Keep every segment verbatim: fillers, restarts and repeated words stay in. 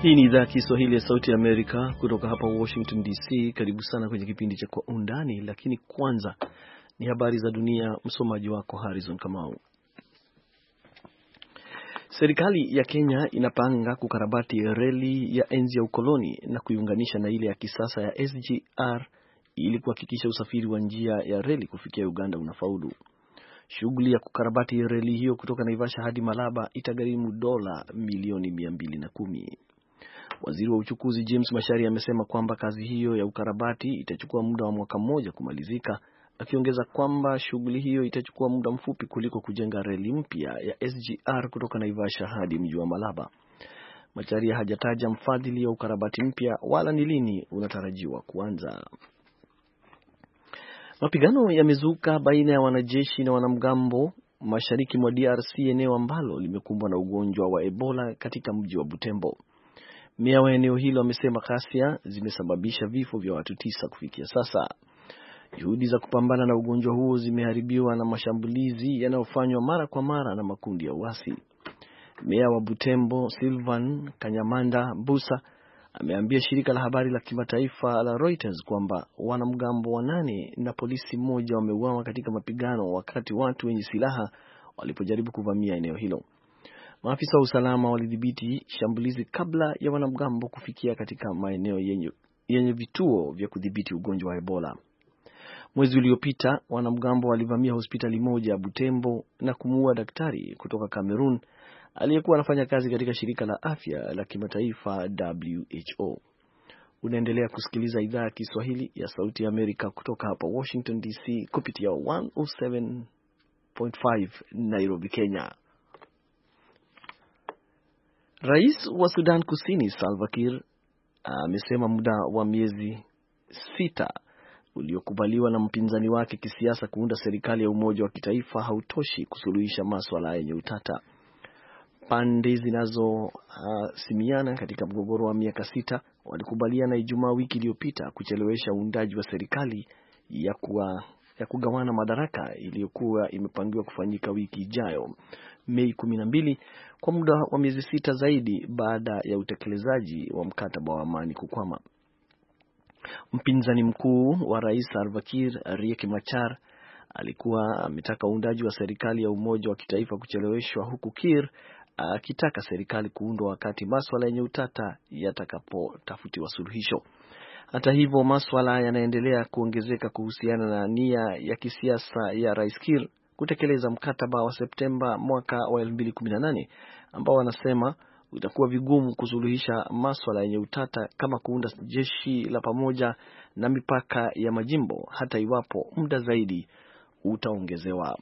Hii ni idhaa ya Kiswahili ya Sauti ya Amerika kutoka hapa Washington D C. Karibu sana kwenye kipindi cha Kwa Undani, lakini kwanza ni habari za dunia. Msomaji wako Harrison Kamau. Serikali ya Kenya inapanga kukarabati reli ya enzi ya ukoloni na kuiunganisha na ile ya kisasa ya S G R ili kuhakikisha usafiri wa njia ya reli kufikia Uganda unafaulu. Shughuli ya kukarabati reli hiyo kutoka Naivasha hadi Malaba itagharimu dola milioni mia mbili na kumi. Waziri wa uchukuzi James Macharia amesema kwamba kazi hiyo ya ukarabati itachukua muda wa mwaka mmoja kumalizika, akiongeza kwamba shughuli hiyo itachukua muda mfupi kuliko kujenga reli mpya ya S G R kutoka Naivasha hadi mji wa Malaba. Macharia hajataja mfadhili wa ukarabati mpya wala ni lini unatarajiwa kuanza. Mapigano yamezuka baina ya wanajeshi na wanamgambo mashariki mwa D R C, eneo ambalo limekumbwa na ugonjwa wa Ebola katika mji wa Butembo. Meya wa eneo hilo amesema ghasia zimesababisha vifo vya watu tisa kufikia sasa. Juhudi za kupambana na ugonjwa huo zimeharibiwa na mashambulizi yanayofanywa mara kwa mara na makundi ya uasi. Meya wa Butembo Sylvain Kanyamanda Busa ameambia shirika la habari la kimataifa la Reuters kwamba wanamgambo wanane na polisi mmoja wameuawa katika mapigano wakati watu wenye silaha walipojaribu kuvamia eneo hilo. Maafisa wa usalama walidhibiti shambulizi kabla ya wanamgambo kufikia katika maeneo yenye, yenye vituo vya kudhibiti ugonjwa wa Ebola. Mwezi uliopita wanamgambo walivamia hospitali moja ya Butembo na kumuua daktari kutoka Cameroon aliyekuwa anafanya kazi katika shirika la afya la kimataifa W H O. Unaendelea kusikiliza idhaa ya Kiswahili ya Sauti ya Amerika kutoka hapa Washington D C kupitia one oh seven point five Nairobi, Kenya. Rais wa Sudan Kusini Salva Kiir amesema muda wa miezi sita uliokubaliwa na mpinzani wake kisiasa kuunda serikali ya umoja wa kitaifa hautoshi kusuluhisha masuala yenye utata. Pande zinazosimiana uh, katika mgogoro wa miaka sita walikubaliana Ijumaa wiki iliyopita kuchelewesha uundaji wa serikali ya kuwa, ya kugawana madaraka iliyokuwa imepangiwa kufanyika wiki ijayo Mei kumi na mbili, kwa muda wa miezi sita zaidi baada ya utekelezaji wa mkataba wa amani kukwama. Mpinzani mkuu wa Rais Salva Kiir, Riek Machar, alikuwa ametaka uundaji wa serikali ya umoja wa kitaifa kucheleweshwa, huku Kiir akitaka serikali kuundwa wakati masuala yenye utata yatakapotafutiwa suluhisho. Hata hivyo, masuala yanaendelea kuongezeka kuhusiana na nia ya kisiasa ya Rais Kiir kutekeleza mkataba wa Septemba mwaka wa elfu mbili kumi na nane ambao wanasema utakuwa vigumu kusuluhisha masuala yenye utata kama kuunda jeshi la pamoja na mipaka ya majimbo hata iwapo muda zaidi utaongezewa.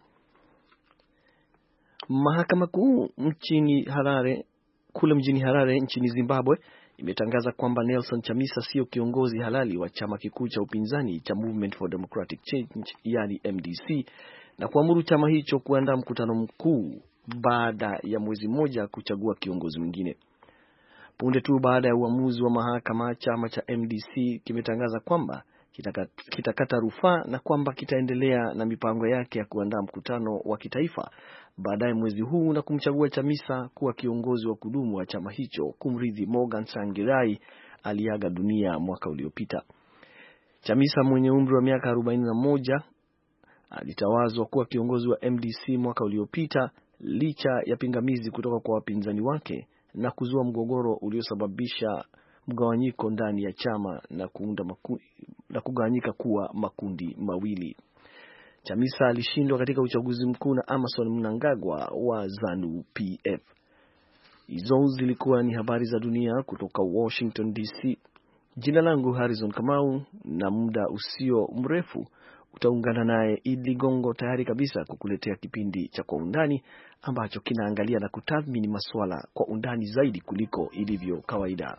Mahakama Kuu mjini Harare, kule mjini Harare nchini Zimbabwe, imetangaza kwamba Nelson Chamisa sio kiongozi halali wa chama kikuu cha upinzani cha Movement for Democratic Change, yani M D C, na kuamuru chama hicho kuandaa mkutano mkuu baada ya mwezi mmoja kuchagua kiongozi mwingine. Punde tu baada ya uamuzi wa mahakama, chama cha M D C kimetangaza kwamba kitakata kita rufaa na kwamba kitaendelea na mipango yake ya kuandaa mkutano wa kitaifa baadaye mwezi huu na kumchagua Chamisa kuwa kiongozi wa kudumu wa chama hicho, kumrithi Morgan Tsvangirai aliaga dunia mwaka uliopita. Chamisa mwenye umri wa miaka arobaini na moja alitawazwa kuwa kiongozi wa M D C mwaka uliopita licha ya pingamizi kutoka kwa wapinzani wake na kuzua mgogoro uliosababisha mgawanyiko ndani ya chama na kuunda maku, na kugawanyika kuwa makundi mawili. Chamisa alishindwa katika uchaguzi mkuu na Emmerson Mnangagwa wa ZANU P F. Hizo zilikuwa ni habari za dunia kutoka Washington D C. Jina langu Harrison Kamau, na muda usio mrefu utaungana naye Idli Gongo tayari kabisa kukuletea kipindi cha Kwa Undani ambacho kinaangalia na kutathmini masuala kwa undani zaidi kuliko ilivyo kawaida.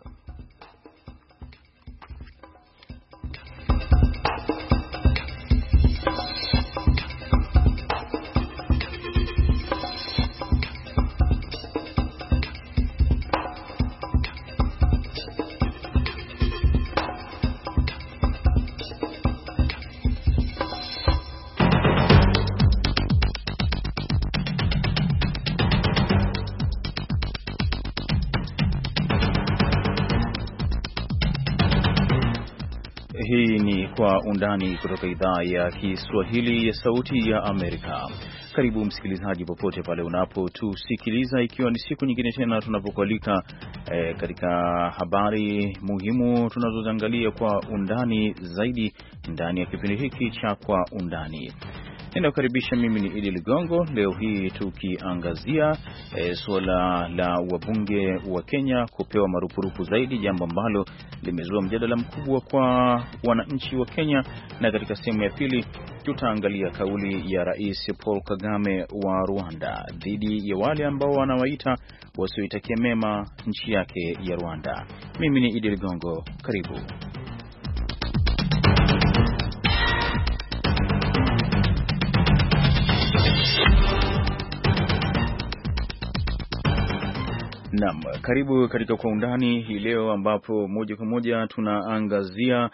Kwa Undani kutoka idhaa ya Kiswahili ya Sauti ya Amerika. Karibu msikilizaji popote pale unapotusikiliza, ikiwa ni siku nyingine tena tunapokualika e, katika habari muhimu tunazoangalia kwa undani zaidi ndani ya kipindi hiki cha Kwa Undani. Ninakukaribisha, mimi ni Idi Ligongo. Leo hii tukiangazia e, suala la wabunge wa Kenya kupewa marupurupu zaidi, jambo ambalo limezua mjadala mkubwa kwa wananchi wa Kenya. Na katika sehemu ya pili tutaangalia kauli ya Rais Paul Kagame wa Rwanda dhidi ya wale ambao wanawaita wasioitakia mema nchi yake ya Rwanda. Mimi ni Idi Ligongo, karibu. Naam, karibu katika Kwa Undani hii leo, ambapo moja kwa moja tunaangazia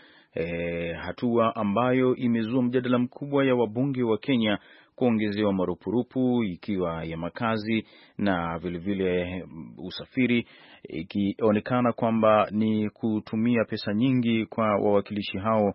e, hatua ambayo imezua mjadala mkubwa ya wabunge wa Kenya kuongezewa marupurupu, ikiwa ya makazi na vilevile vile usafiri, ikionekana kwamba ni kutumia pesa nyingi kwa wawakilishi hao,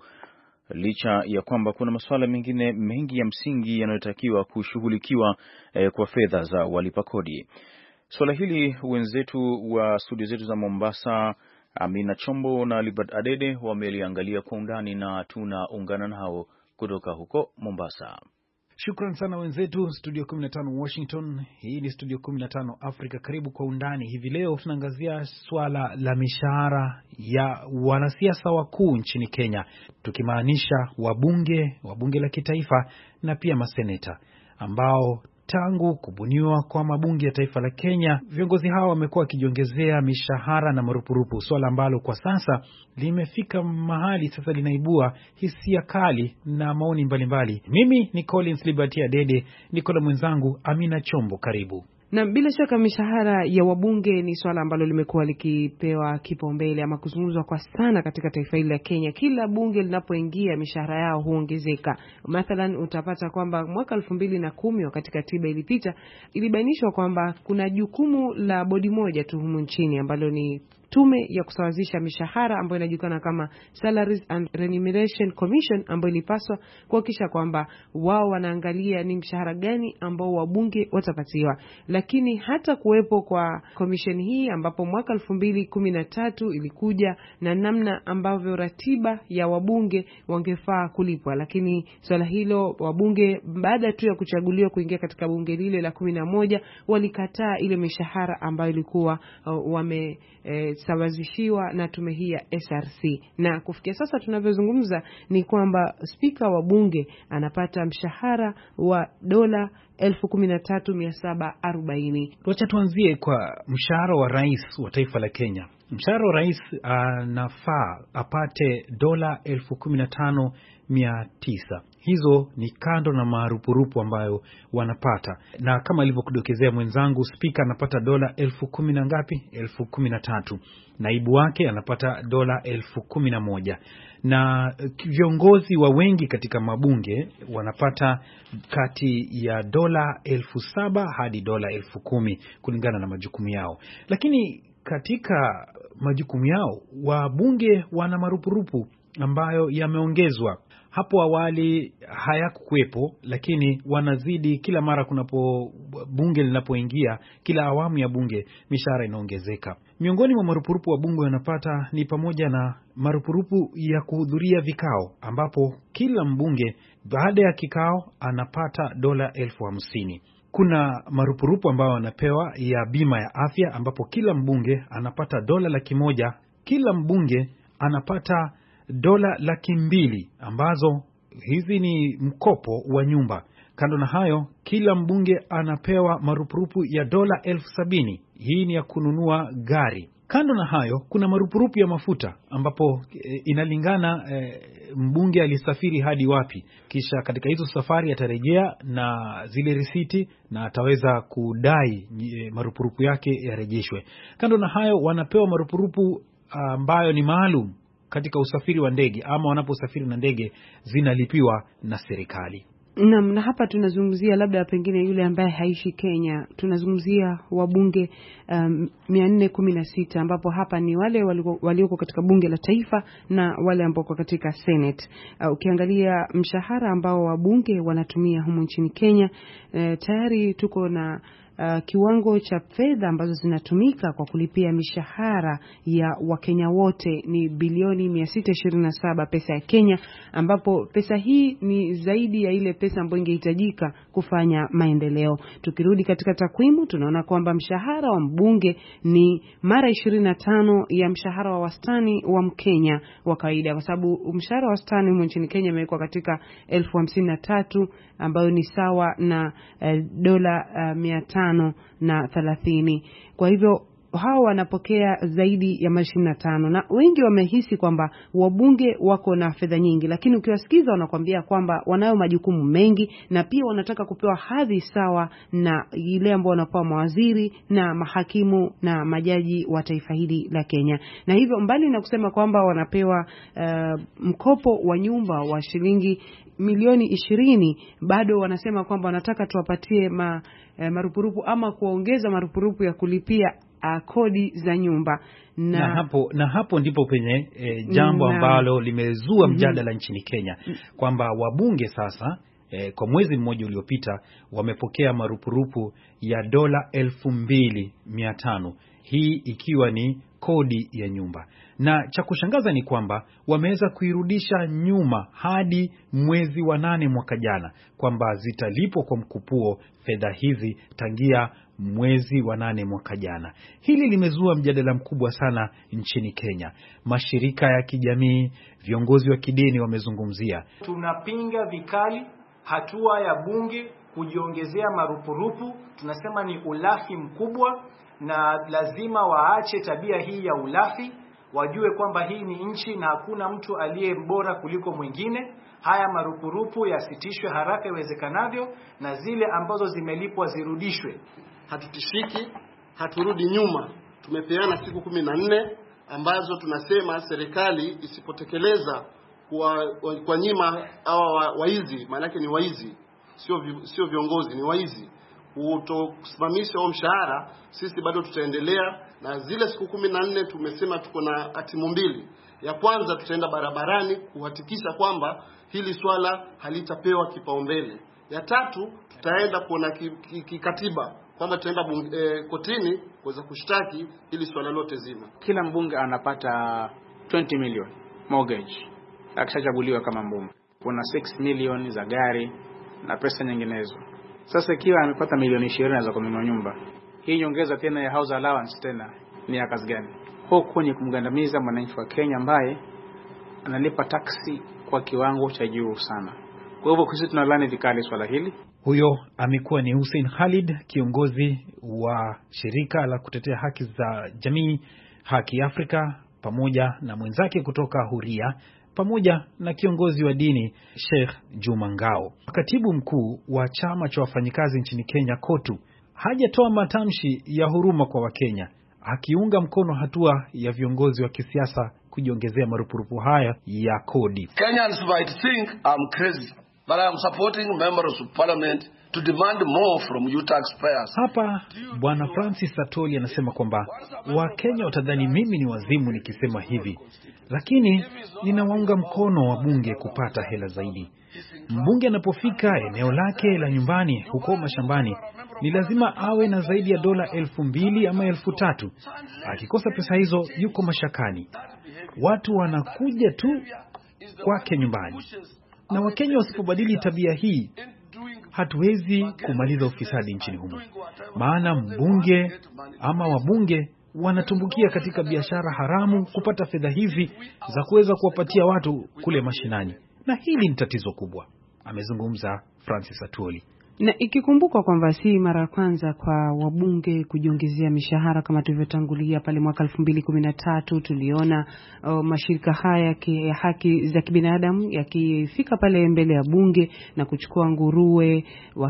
licha ya kwamba kuna masuala mengine mengi ya msingi yanayotakiwa kushughulikiwa e, kwa fedha za walipa kodi. Swala hili wenzetu wa studio zetu za Mombasa, Amina Chombo na Libert Adede, wameliangalia kwa undani na tunaungana nao kutoka huko Mombasa. Shukran sana wenzetu studio kumi na tano Washington. Hii ni studio kumi na tano Afrika. Karibu Kwa Undani. Hivi leo tunaangazia swala la mishahara ya wanasiasa wakuu nchini Kenya, tukimaanisha wabunge, wabunge la kitaifa na pia maseneta, ambao tangu kubuniwa kwa mabunge ya taifa la Kenya, viongozi hao wamekuwa wakijiongezea mishahara na marupurupu, swala ambalo kwa sasa limefika mahali sasa linaibua hisia kali na maoni mbalimbali. Mimi ni Collins Liberty Adede, niko na mwenzangu Amina Chombo. Karibu. Na bila shaka mishahara ya wabunge ni swala ambalo limekuwa likipewa kipaumbele ama kuzungumzwa kwa sana katika taifa hili la Kenya. Kila bunge linapoingia mishahara yao huongezeka. Mathalan, utapata kwamba mwaka elfu mbili na kumi wakati katiba ilipita, ilibainishwa kwamba kuna jukumu la bodi moja tu humu nchini ambalo ni tume ya kusawazisha mishahara ambayo inajulikana kama Salaries and Remuneration Commission, ambayo ilipaswa kuhakikisha kwamba wao wanaangalia ni mshahara gani ambao wabunge watapatiwa. Lakini hata kuwepo kwa commission hii, ambapo mwaka elfu mbili kumi na tatu ilikuja na namna ambavyo ratiba ya wabunge wangefaa kulipwa, lakini swala hilo wabunge baada tu ya kuchaguliwa kuingia katika bunge lile la kumi na moja walikataa ile mishahara ambayo ilikuwa uh, wame eh, sawazishiwa na tume hii ya S R C. Na kufikia sasa tunavyozungumza ni kwamba spika wa bunge anapata mshahara wa dola elfu kumi na tatu mia saba arobaini. Tuacha tuanzie kwa mshahara wa rais wa taifa la Kenya. Mshahara wa rais anafaa uh, apate dola elfu kumi na tano mia tisa. Hizo ni kando na marupurupu ambayo wanapata. Na kama alivyokudokezea mwenzangu, spika anapata dola elfu kumi na ngapi? Elfu kumi na tatu. Naibu wake anapata dola elfu kumi na moja. Na viongozi wa wengi katika mabunge wanapata kati ya dola elfu saba hadi dola elfu kumi kulingana na majukumu yao. Lakini katika majukumu yao wabunge wana marupurupu ambayo yameongezwa. Hapo awali hayakuwepo, lakini wanazidi kila mara kunapo bunge linapoingia, kila awamu ya bunge mishahara inaongezeka. Miongoni mwa marupurupu wa bunge wanapata ni pamoja na marupurupu ya kuhudhuria vikao, ambapo kila mbunge baada ya kikao anapata dola elfu hamsini. Kuna marupurupu ambayo wanapewa ya bima ya afya, ambapo kila mbunge anapata dola laki moja. Kila mbunge anapata dola laki mbili, ambazo hizi ni mkopo wa nyumba. Kando na hayo, kila mbunge anapewa marupurupu ya dola elfu sabini. Hii ni ya kununua gari. Kando na hayo, kuna marupurupu ya mafuta, ambapo e, inalingana e, mbunge alisafiri hadi wapi. Kisha katika hizo safari atarejea na zile risiti na ataweza kudai e, marupurupu yake yarejeshwe. Kando na hayo, wanapewa marupurupu ambayo ni maalum katika usafiri wa ndege, ama wanaposafiri na ndege zinalipiwa na serikali. Na, na hapa tunazungumzia labda pengine yule ambaye haishi Kenya, tunazungumzia wabunge um, mia nne kumi na sita ambapo hapa ni wale walioko katika bunge la taifa na wale ambao katika Senate. Uh, ukiangalia mshahara ambao wabunge wanatumia humu nchini Kenya, uh, tayari tuko na Uh, kiwango cha fedha ambazo zinatumika kwa kulipia mishahara ya Wakenya wote ni bilioni mia sita ishirini na saba pesa ya Kenya, ambapo pesa hii ni zaidi ya ile pesa ambayo ingehitajika kufanya maendeleo. Tukirudi katika takwimu, tunaona kwamba mshahara wa mbunge ni mara ishirini na tano ya mshahara wa wastani wa Mkenya wa kawaida, kwa sababu mshahara wa wastani humu nchini Kenya umewekwa katika elfu hamsini na tatu ambayo ni sawa na eh, dola uh, mia tano na thelathini. Kwa hivyo hao wanapokea zaidi ya mara ishirini na tano, na wengi wamehisi kwamba wabunge wako na fedha nyingi, lakini ukiwasikiza wanakuambia kwamba wanayo majukumu mengi na pia wanataka kupewa hadhi sawa na ile ambao wanapewa mawaziri na mahakimu na majaji wa taifa hili la Kenya. Na hivyo mbali na kusema kwamba wanapewa uh, mkopo wa nyumba wa shilingi milioni ishirini, bado wanasema kwamba wanataka tuwapatie ma, eh, marupurupu ama kuongeza marupurupu ya kulipia uh, kodi za nyumba. Na, na hapo na hapo ndipo penye eh, jambo na, ambalo limezua mjadala mm, nchini Kenya kwamba wabunge sasa eh, kwa mwezi mmoja uliopita wamepokea marupurupu ya dola elfu mbili mia tano, hii ikiwa ni kodi ya nyumba. Na cha kushangaza ni kwamba wameweza kuirudisha nyuma hadi mwezi wa nane mwaka jana, kwamba zitalipwa kwa mkupuo fedha hizi tangia mwezi wa nane mwaka jana. Hili limezua mjadala mkubwa sana nchini Kenya. Mashirika ya kijamii, viongozi wa kidini wamezungumzia. Tunapinga vikali hatua ya bunge kujiongezea marupurupu. Tunasema ni ulafi mkubwa, na lazima waache tabia hii ya ulafi. Wajue kwamba hii ni nchi na hakuna mtu aliye bora kuliko mwingine. Haya marupurupu yasitishwe haraka iwezekanavyo, na zile ambazo zimelipwa zirudishwe. Hatutishiki, haturudi nyuma. Tumepeana siku kumi na nne ambazo tunasema serikali isipotekeleza kwa, kwa nyima hawa waizi, maana yake ni waizi, sio sio viongozi, ni waizi, kutokusimamisha huo mshahara, sisi bado tutaendelea. Na zile siku kumi na nne tumesema tuko na hatimu mbili. Ya kwanza, tutaenda barabarani kuhakikisha kwamba hili swala halitapewa kipaumbele. Ya tatu, tutaenda kuona kikatiba ki, ki kwamba tutaenda eh, kotini kuweza kushtaki hili swala lote zima. Kila mbunge anapata twenty million mortgage akishachaguliwa kama mbunge. Kuna six million za gari na pesa nyinginezo. Sasa ikiwa amepata milioni ishirini za kununua nyumba, hii nyongeza tena ya house allowance tena ni ya kazi gani? Huko ni kumgandamiza mwananchi wa Kenya ambaye analipa taksi kwa kiwango cha juu sana. Kwa hivyo sisi tunalani vikali swala hili. Huyo amekuwa ni Hussein Khalid, kiongozi wa shirika la kutetea haki za jamii Haki Afrika, pamoja na mwenzake kutoka Huria, pamoja na kiongozi wa dini Sheikh Juma Ngao. Katibu mkuu wa chama cha wafanyikazi nchini Kenya KOTU hajatoa matamshi ya huruma kwa Wakenya, akiunga mkono hatua ya viongozi wa kisiasa kujiongezea marupurupu haya ya kodi. Kenyans might think I'm crazy, but I am supporting members of parliament to demand more from you taxpayers. Hapa Bwana Francis Atoli anasema kwamba Wakenya watadhani mimi ni wazimu nikisema hivi, lakini ninawaunga mkono wabunge kupata hela zaidi. Mbunge anapofika eneo lake la nyumbani huko mashambani, ni lazima awe na zaidi ya dola elfu mbili ama elfu tatu. Akikosa pesa hizo yuko mashakani. Watu wanakuja tu kwake nyumbani. Na Wakenya wasipobadili tabia hii, hatuwezi kumaliza ufisadi nchini humu. Maana mbunge ama wabunge wanatumbukia katika biashara haramu kupata fedha hizi za kuweza kuwapatia watu kule mashinani. Na hili ni tatizo kubwa, amezungumza Francis Atwoli. Na ikikumbukwa kwamba si mara ya kwanza kwa wabunge kujiongezea mishahara, kama tulivyotangulia pale mwaka elfu mbili kumi na tatu tuliona uh, mashirika haya ya haki za kibinadamu yakifika pale mbele ya bunge na kuchukua nguruwe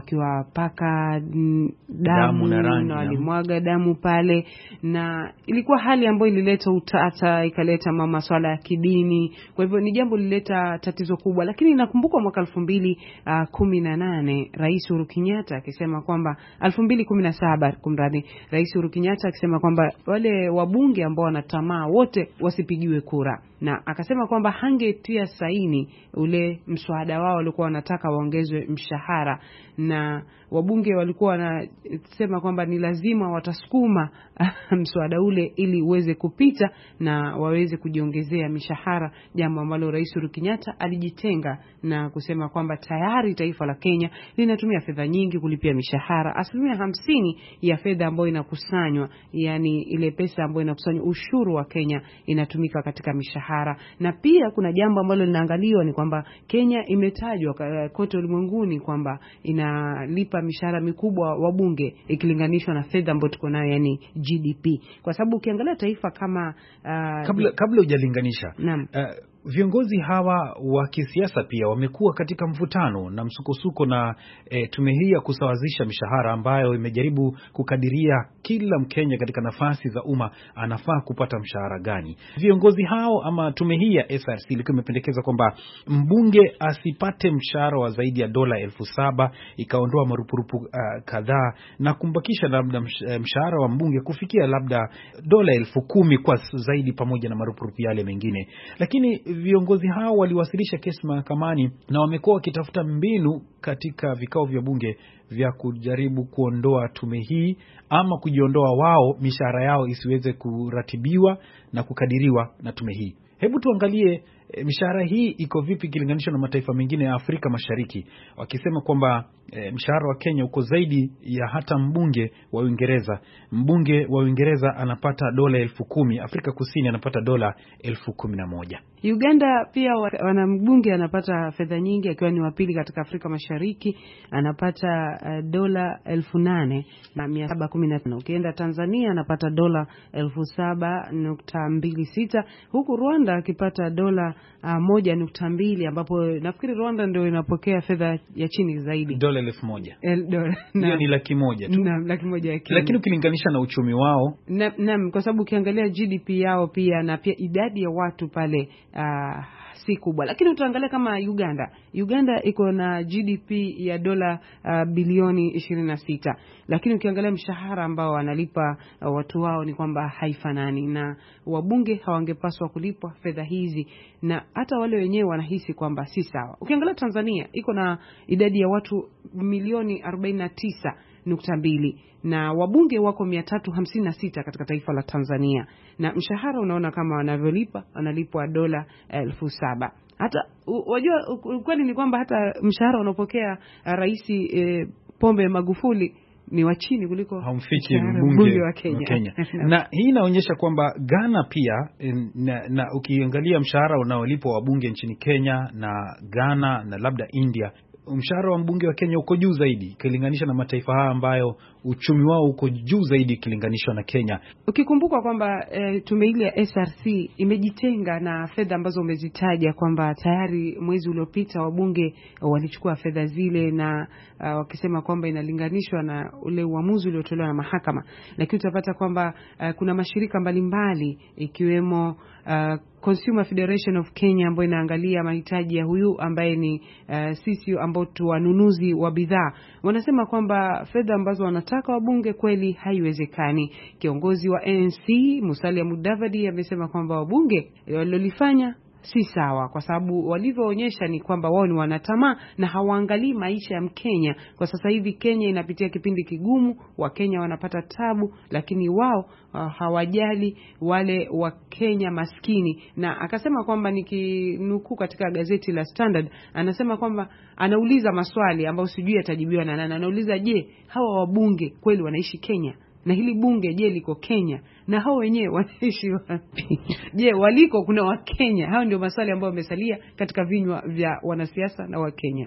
wakiwapaka damu, damu na, rangi, na walimwaga damu pale, na ilikuwa hali ambayo ilileta utata, ikaleta masuala ya kidini. Kwa hivyo ni jambo lilileta tatizo kubwa. Lakini nakumbuka mwaka elfu mbili kumi na nane Rais Uhuru Kenyatta akisema kwamba elfu mbili kumi na saba kumradi Rais Uhuru Kenyatta akisema kwamba wale wabunge ambao wanatamaa wote wasipigiwe kura, na akasema kwamba hangetia saini ule mswada wao walikuwa wanataka waongezwe mshahara, na wabunge walikuwa wanasema kwamba ni lazima watasukuma mswada ule ili uweze kupita na waweze kujiongezea mishahara, jambo ambalo Rais Uhuru Kenyatta alijitenga na kusema kwamba tayari taifa la Kenya linatumia fedha nyingi kulipia mishahara. Asilimia hamsini ya fedha ambayo inakusanywa, yani ile pesa ambayo inakusanywa, ushuru wa Kenya, inatumika katika mishahara. Na pia kuna jambo ambalo linaangaliwa, ni kwamba Kenya imetajwa kote ulimwenguni kwamba inalipa mishahara mikubwa wabunge ikilinganishwa na fedha ambayo tuko nayo, yani G D P. Kwa sababu ukiangalia taifa kama uh, kabla kabla hujalinganisha uh, viongozi hawa wa kisiasa pia wamekuwa katika mvutano na msukosuko na e, tume hii ya kusawazisha mishahara ambayo imejaribu kukadiria kila Mkenya katika nafasi za umma anafaa kupata mshahara gani. Viongozi hao ama tume hii ya S R C ilikuwa imependekeza kwamba mbunge asipate mshahara wa zaidi ya dola elfu saba, ikaondoa marupurupu uh, kadhaa na kumbakisha labda mshahara wa mbunge kufikia labda dola elfu kumi kwa zaidi, pamoja na marupurupu yale mengine. Lakini viongozi hao waliwasilisha kesi mahakamani na wamekuwa wakitafuta mbinu katika vikao vya bunge vya kujaribu kuondoa tume hii ama kujiondoa wao, mishahara yao isiweze kuratibiwa na kukadiriwa na tume hii. Hebu tuangalie e, mishahara hii iko vipi ikilinganishwa na mataifa mengine ya Afrika Mashariki, wakisema kwamba e, mshahara wa Kenya uko zaidi ya hata mbunge wa Uingereza. Mbunge wa Uingereza anapata dola elfu kumi, Afrika Kusini anapata dola elfu kumi na moja. Uganda pia wana mbunge anapata fedha nyingi, akiwa ni wa pili katika Afrika Mashariki, anapata uh, dola elfu nane na mia saba kumi na tano. Ukienda Tanzania anapata dola elfu saba nukta mbili sita, huku Rwanda akipata dola uh, moja nukta mbili, ambapo nafikiri Rwanda ndio inapokea fedha ya chini zaidi, dola elfu moja. El, dola. Hiyo ni laki moja tu. Naam, laki moja ya Kenya. Lakini ukilinganisha na uchumi wao, naam, na, kwa sababu ukiangalia G D P yao pia na pia idadi ya watu pale uh, si kubwa. Lakini utaangalia kama Uganda. Uganda iko na G D P ya dola uh, bilioni ishirini na sita. Lakini ukiangalia mshahara ambao wanalipa uh, watu wao ni kwamba haifanani, na wabunge hawangepaswa kulipwa fedha hizi, na hata wale wenyewe wanahisi kwamba si sawa. Ukiangalia Tanzania iko na idadi ya watu milioni arobaini na tisa nukta mbili na wabunge wako mia tatu hamsini na sita katika taifa la Tanzania, na mshahara unaona kama wanavyolipa, wanalipwa dola elfu saba. Hata wajua ukweli ni kwamba hata mshahara unapokea Rais e, Pombe Magufuli ni wa chini kuliko haumfiki mbunge wa Kenya, wa Kenya. Na hii inaonyesha kwamba Ghana pia na, na ukiangalia mshahara unaolipwa wabunge nchini Kenya na Ghana na labda India, mshahara wa mbunge wa Kenya uko juu zaidi ikilinganishwa na mataifa haya ambayo uchumi wao uko juu zaidi ikilinganishwa na Kenya. Ukikumbuka kwamba e, tume ile ya S R C imejitenga na fedha ambazo umezitaja kwamba tayari mwezi uliopita wabunge walichukua fedha zile, na uh, wakisema kwamba inalinganishwa na ule uamuzi uliotolewa na mahakama. Lakini utapata kwamba uh, kuna mashirika mbalimbali ikiwemo uh, Consumer Federation of Kenya ambayo inaangalia mahitaji ya huyu ambaye ni uh, sisi ambao tu wanunuzi wa bidhaa, wanasema kwamba fedha ambazo wanataka wabunge kweli haiwezekani. Kiongozi wa N C Musalia Mudavadi amesema kwamba wabunge walilofanya si sawa, kwa sababu walivyoonyesha ni kwamba wao ni wanatamaa na hawaangalii maisha ya Mkenya. Kwa sasa hivi Kenya inapitia kipindi kigumu, Wakenya wanapata tabu, lakini wao uh, hawajali wale wa Kenya maskini. Na akasema kwamba nikinukuu katika gazeti la Standard, anasema kwamba anauliza maswali ambayo sijui atajibiwa na nani. Anauliza, je, hawa wabunge kweli wanaishi Kenya? Na hili bunge je liko Kenya? Na hao wenyewe wanaishi wapi? Je, waliko kuna wa Kenya? Hao ndio maswali ambayo yamesalia katika vinywa vya wanasiasa na wa Kenya.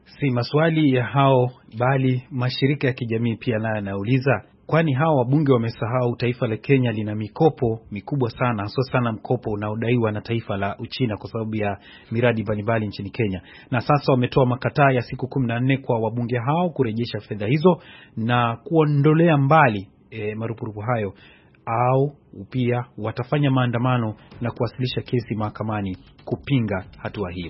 Si maswali ya hao, bali mashirika ya kijamii pia nayo yanauliza, kwani hao wabunge wamesahau taifa la Kenya lina mikopo mikubwa sana, hasa sana mkopo unaodaiwa na taifa la Uchina kwa sababu ya miradi mbalimbali nchini Kenya. Na sasa wametoa makataa ya siku kumi na nne kwa wabunge hao kurejesha fedha hizo na kuondolea mbali e, marupurupu hayo, au pia watafanya maandamano na kuwasilisha kesi mahakamani kupinga hatua hiyo.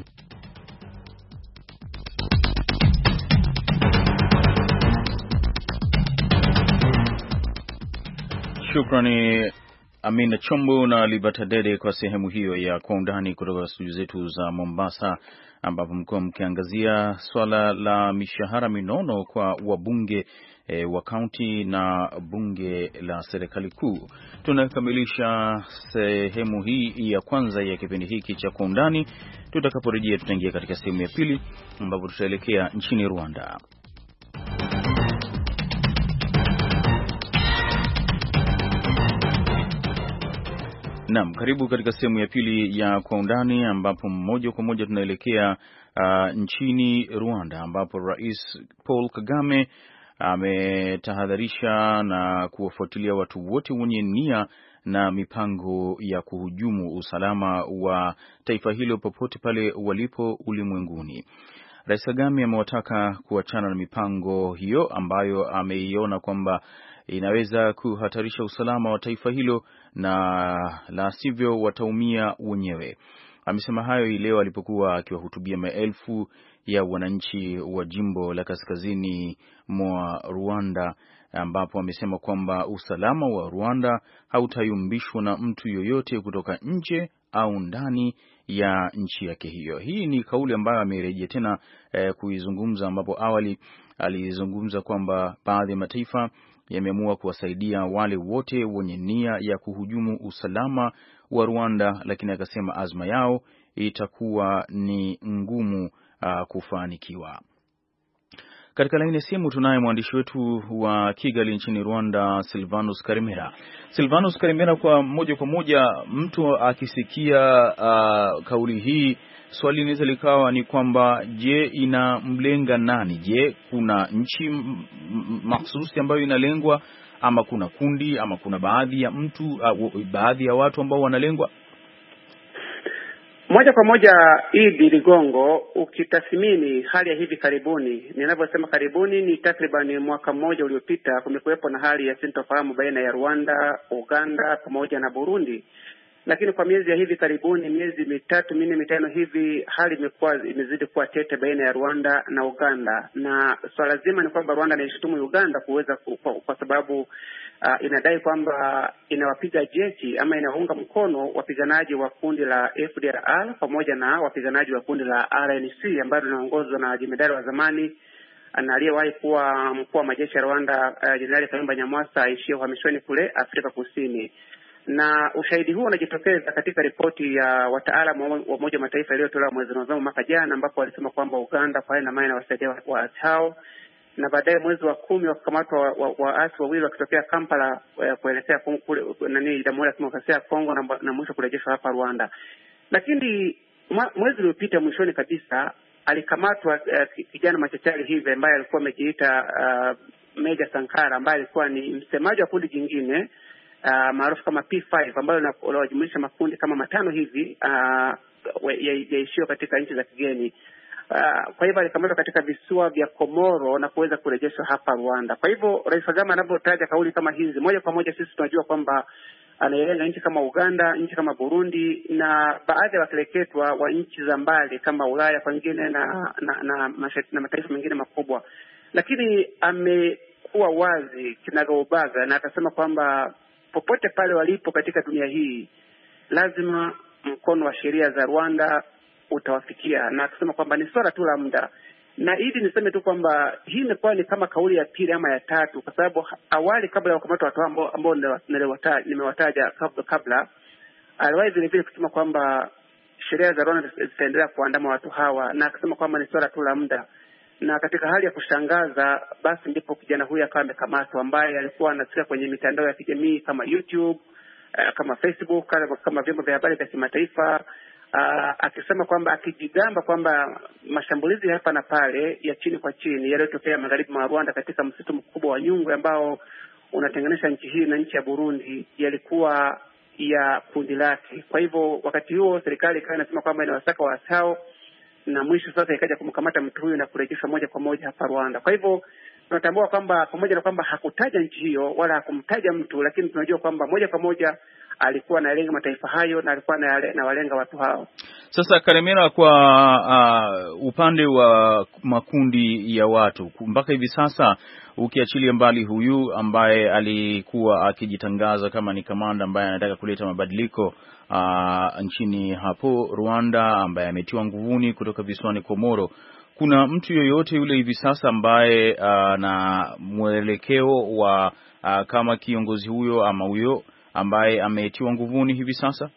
Shukrani Amina Chombo na Liberta Dede kwa sehemu hiyo ya Kwa Undani kutoka studio zetu za Mombasa, ambapo mko mkiangazia swala la mishahara minono kwa wabunge e, wa kaunti na bunge la serikali kuu. Tunakamilisha sehemu hii ya kwanza ya kipindi hiki cha Kwa Undani. Tutakaporejea tutaingia katika sehemu ya pili, ambapo tutaelekea nchini Rwanda. Naam, karibu katika sehemu ya pili ya Kwa Undani, ambapo moja kwa moja tunaelekea uh, nchini Rwanda, ambapo Rais Paul Kagame ametahadharisha na kuwafuatilia watu wote wenye nia na mipango ya kuhujumu usalama wa taifa hilo popote pale walipo ulimwenguni. Rais Kagame amewataka kuachana na mipango hiyo ambayo ameiona kwamba inaweza kuhatarisha usalama wa taifa hilo, na la sivyo wataumia wenyewe. Amesema hayo hii leo alipokuwa akiwahutubia maelfu ya wananchi wa jimbo la kaskazini mwa Rwanda, ambapo amesema kwamba usalama wa Rwanda hautayumbishwa na mtu yoyote kutoka nje au ndani ya nchi yake hiyo. Hii ni kauli ambayo amerejea tena eh, kuizungumza, ambapo awali alizungumza kwamba baadhi ya mataifa yameamua kuwasaidia wale wote wenye nia ya kuhujumu usalama wa Rwanda, lakini akasema azma yao itakuwa ni ngumu uh, kufanikiwa. Katika laini ya simu tunaye mwandishi wetu wa Kigali nchini Rwanda, Silvanus Karimera. Silvanus Karimera, kwa moja kwa moja, mtu akisikia uh, kauli hii, swali linaweza likawa ni kwamba je, inamlenga nani? Je, kuna nchi mahsusi ambayo inalengwa, ama kuna kundi, ama kuna baadhi ya mtu uh, baadhi ya watu ambao wanalengwa? Moja kwa moja Idi Ligongo, ukitathmini hali ya hivi karibuni, ninavyosema karibuni ni takriban mwaka mmoja uliopita, kumekuwepo na hali ya sintofahamu baina ya Rwanda, Uganda pamoja na Burundi. Lakini kwa miezi ya hivi karibuni, miezi mitatu minne mitano hivi, hali imekuwa imezidi kuwa tete baina ya Rwanda na Uganda, na swala zima ni kwamba Rwanda inaishutumu Uganda kuweza kwa, kwa sababu uh, inadai kwamba inawapiga jeshi ama inaunga mkono wapiganaji wa kundi la F D L R pamoja na wapiganaji wa kundi la R N C ambao linaongozwa na jemadari wa zamani na aliyewahi kuwa mkuu wa majeshi ya Rwanda, uh, Jenerali Kayumba Nyamwasa, aishie uhamishoni kule Afrika Kusini. Na ushahidi huu unajitokeza katika ripoti ya wataalamu wa Umoja wa Mataifa iliyotolewa mwezi Novemba mwaka jana, ambapo walisema kwamba Uganda kwa na maana wasaidia waasi hao, na baadaye mwezi wa kumi wakamatwa waasi wa, wa wawili wakitokea Kampala uh, kuelekea kule nani Jamhuri ya Kidemokrasia ya Kongo na, na mwisho kurejeshwa hapa Rwanda. Lakini mwezi uliopita mwishoni kabisa alikamatwa uh, kijana machachari hivi ambaye alikuwa amejiita uh, Meja Sankara, ambaye alikuwa ni msemaji wa kundi jingine Uh, maarufu kama P five ambayo unajumuisha makundi kama matano hivi uh, yaishiwa katika nchi za kigeni. Uh, kwa hivyo alikamatwa katika visiwa vya Komoro na kuweza kurejeshwa hapa Rwanda. Kwa hivyo Rais Kagame anapotaja kauli kama hizi, moja kwa moja sisi tunajua kwamba anaelenga nchi kama Uganda, nchi kama Burundi na baadhi ya wakeleketwa wa nchi za mbali kama Ulaya pengine na na, na, na, na mataifa mengine makubwa. Lakini amekuwa wazi kinagaubaga na akasema kwamba popote pale walipo katika dunia hii lazima mkono wa sheria za Rwanda utawafikia, na akisema kwamba ni swala tu la muda. Na hivi niseme tu kwamba hii imekuwa ni kama kauli ya pili ama ya tatu, kwa sababu awali kabla ya kukamata watu ambao ambao nimewataja kabla, kabla aliwahi vile vile kusema kwamba sheria za Rwanda zitaendelea kuandama watu hawa, na akisema kwamba ni swala tu la muda. Na katika hali ya kushangaza basi ndipo kijana huyu akawa amekamatwa, ambaye alikuwa anasikia kwenye mitandao ya kijamii kama YouTube, uh, kama Facebook, kama, kama vyombo vya habari vya kimataifa uh, akisema kwamba akijigamba kwamba mashambulizi hapa na pale ya chini kwa chini yaliyotokea magharibi mwa Rwanda katika msitu mkubwa wa Nyungwe ambao unatenganisha nchi hii na nchi ya Burundi yalikuwa ya kundi lake. Kwa hivyo wakati huo serikali ikawa inasema kwamba inawasaka waasi hao, na mwisho sasa ikaja kumkamata mtu huyu na kurejesha moja kwa moja hapa Rwanda. Kwa hivyo tunatambua kwamba pamoja na kwamba hakutaja nchi hiyo wala hakumtaja mtu, lakini tunajua kwamba moja kwa moja alikuwa analenga mataifa hayo na alikuwa na walenga watu hao. Sasa Karemera, kwa uh, upande wa makundi ya watu mpaka hivi sasa, ukiachilia mbali huyu ambaye alikuwa akijitangaza kama ni kamanda ambaye anataka kuleta mabadiliko uh, nchini hapo Rwanda, ambaye ametiwa nguvuni kutoka visiwani Komoro, kuna mtu yoyote yule hivi sasa ambaye ana uh, mwelekeo wa uh, kama kiongozi huyo ama huyo ambaye ametiwa nguvuni hivi sasa?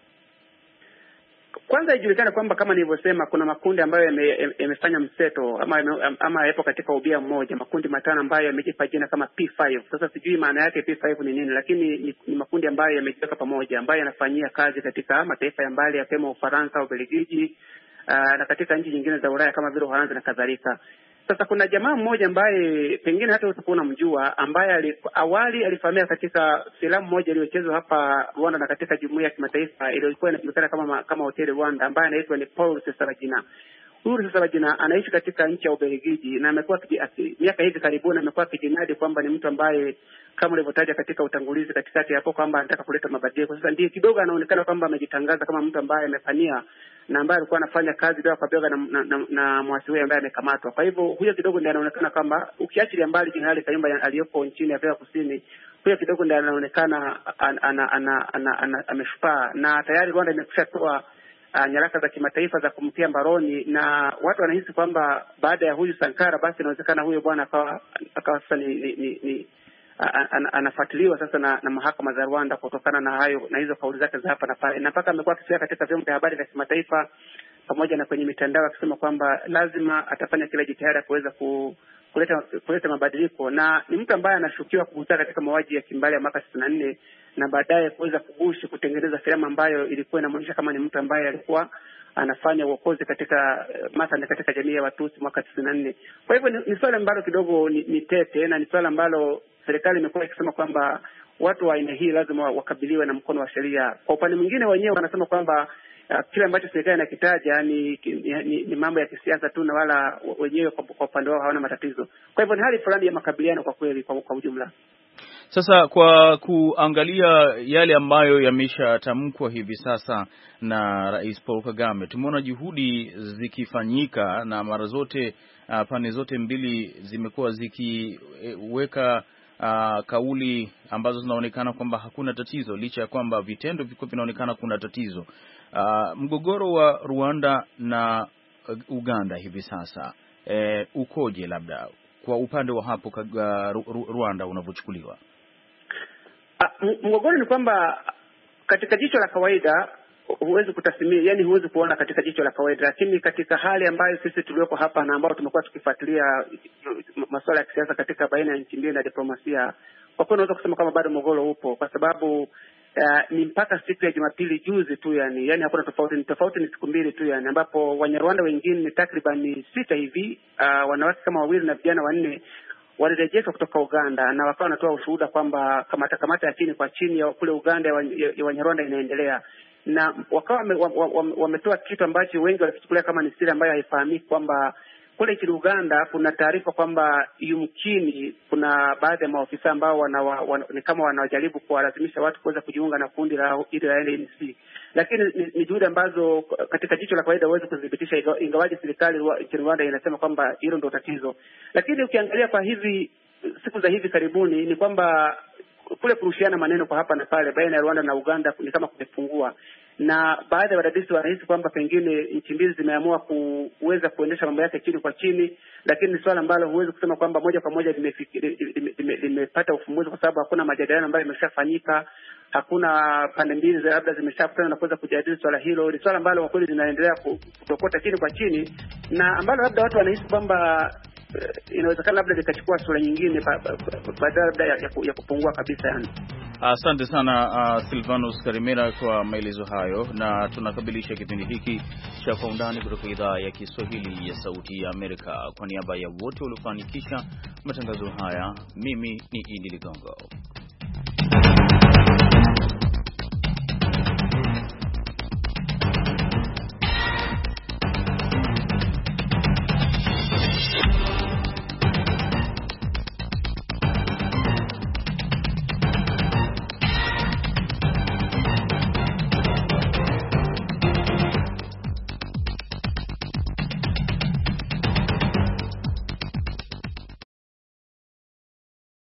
Kwanza ijulikane kwamba kama nilivyosema, kuna makundi ambayo yamefanya yame mseto ama ama yapo katika ubia mmoja, makundi matano ambayo yamejipa jina kama P five. Sasa sijui maana yake P five ni nini, lakini ni, ni makundi ambayo yamejiweka pamoja, ambayo yanafanyia kazi katika mataifa ya mbali kama Ufaransa, Ubelgiji, uh, na katika nchi nyingine za Ulaya kama vile Uholanzi na kadhalika. Sasa kuna jamaa mmoja ambaye pengine hata utakuwa unamjua, ambaye ali, awali alifahamika katika filamu moja iliyochezwa hapa Rwanda na katika jumuiya ya kimataifa iliyokuwa inajulikana kama kama Hotel Rwanda, ambaye anaitwa ni Paul Rusesabagina. Huyu Rusesabagina anaishi katika nchi ya Ubelgiji na amekuwa miaka hivi karibuni amekuwa kijinadi kwamba ni mtu ambaye kama ulivyotaja katika utangulizi katikati hapo kwamba anataka kuleta mabadiliko. Sasa ndiye kidogo anaonekana kwamba amejitangaza kama mtu ambaye amefanyia na ambaye alikuwa anafanya kazi bila kupewa na, na, na, na mwasi huyo ambaye amekamatwa. Kwa hivyo huyo kidogo ndiye anaonekana kama, ukiachilia mbali Jenerali Kayumba aliyopo nchini Afrika Kusini, huyo kidogo ndiye anaonekana ana ana ana ameshupaa, na tayari Rwanda imekushatoa uh, nyaraka za kimataifa za kumtia mbaroni, na watu wanahisi kwamba baada ya huyu Sankara basi inawezekana huyo bwana akawa akawa sasa ni, ni, ni, ni anafuatiliwa sasa na, na mahakama za Rwanda kutokana na hayo na hizo kauli zake za hapa na pale, na mpaka amekuwa akisema katika vyombo vya habari vya kimataifa pamoja na kwenye mitandao akisema kwamba lazima atafanya kila jitihada kuweza ku, kuleta kuleta mabadiliko, na ni mtu ambaye anashukiwa kuhusika katika mauaji ya kimbali ya mwaka sitini na nne na baadaye kuweza kugushi kutengeneza filamu ambayo ilikuwa inaonyesha kama ni mtu ambaye alikuwa anafanya uokozi katika mathalan katika jamii ya Watusi mwaka tisini na nne. Kwa hivyo ni, ni swala ambalo kidogo ni, ni tete, na ni swala ambalo serikali imekuwa ikisema kwamba watu wa aina hii lazima wakabiliwe na mkono wa sheria. Kwa upande mwingine wenyewe wanasema kwamba uh, kile ambacho serikali inakitaja ni, ni, ni, ni mambo ya kisiasa tu na wala wenyewe kwa, kwa upande wao hawana matatizo. Kwa hivyo ni hali fulani ya makabiliano kwa kweli kwa, kwa ujumla. Sasa kwa kuangalia yale ambayo yameshatamkwa hivi sasa na Rais Paul Kagame, tumeona juhudi zikifanyika na mara zote uh, pande zote mbili zimekuwa zikiweka uh, kauli ambazo zinaonekana kwamba hakuna tatizo, licha ya kwamba vitendo viko vinaonekana kuna tatizo. Uh, mgogoro wa Rwanda na Uganda hivi sasa eh, ukoje labda kwa upande wa hapo uh, Rwanda unavyochukuliwa? Mgogoro ni kwamba katika jicho la kawaida huwezi kutathmini, yani huwezi kuona katika jicho la kawaida, lakini katika hali ambayo sisi tulioko hapa na ambao tumekuwa tukifuatilia masuala ya kisiasa katika baina ya nchi mbili na diplomasia, kwa kweli unaweza kusema kama bado mgogoro upo, kwa sababu uh, ni mpaka siku ya Jumapili juzi tu, yani yani hakuna tofauti, ni tofauti ni siku mbili tu, yani ambapo Wanyarwanda wengine ni takriban sita hivi, uh, wanawake kama wawili na vijana wanne walirejeshwa kutoka Uganda na wakawa wanatoa ushuhuda kwamba kamata kamata ya chini kwa chini ya kule Uganda ya Wanyarwanda inaendelea, na wakawa wametoa kitu ambacho wengi walifichukulia kama ni siri ambayo haifahamiki, kwamba kule nchini Uganda kuna taarifa kwamba yumkini kuna baadhi ya maofisa ambao wana, wana, ni kama wanajaribu kuwalazimisha watu kuweza kujiunga na kundi la ile la N N C, lakini ni, ni juhudi ambazo katika jicho la kawaida huwezi kudhibitisha, ingawaje serikali nchini Rwanda inasema kwamba hilo ndio tatizo. Lakini ukiangalia kwa hivi siku za hivi karibuni ni kwamba kule kurushiana maneno kwa hapa na pale baina ya Rwanda na Uganda ni kama kumepungua, na baadhi ya wadadisi wanahisi kwamba pengine nchi mbili zimeamua kuweza kuendesha mambo yake chini kwa chini, lakini ni swala ambalo huwezi kusema kwamba moja kwa moja limepata ufumbuzi, kwa sababu hakuna majadiliano ambayo yameshafanyika, hakuna pande mbili labda zimeshakutana na kuweza kujadili swala hilo. Ni swala ambalo kwa kweli linaendelea kutokota chini kwa chini, na ambalo labda watu wanahisi kwamba inawezekana labda likachukua sura nyingine badala labda ya, ya, ya kupungua kabisa yani. Asante sana uh, Silvanus Karimera kwa maelezo hayo, na tunakamilisha kipindi hiki cha Kwa Undani kutoka idhaa ya Kiswahili ya Sauti ya Amerika. Kwa niaba ya wote waliofanikisha matangazo haya, mimi ni Idi Ligongo.